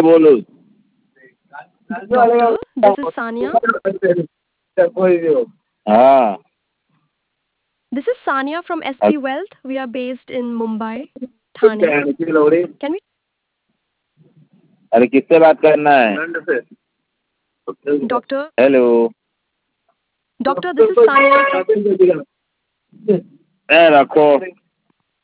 बोलो। Doctor, this is Sania. हाँ। This is Sania from SC Wealth. We are based in Mumbai, Thane. Can we? अरे किससे बात करना है? Doctor, hello. Doctor, this is Sania from. रखो।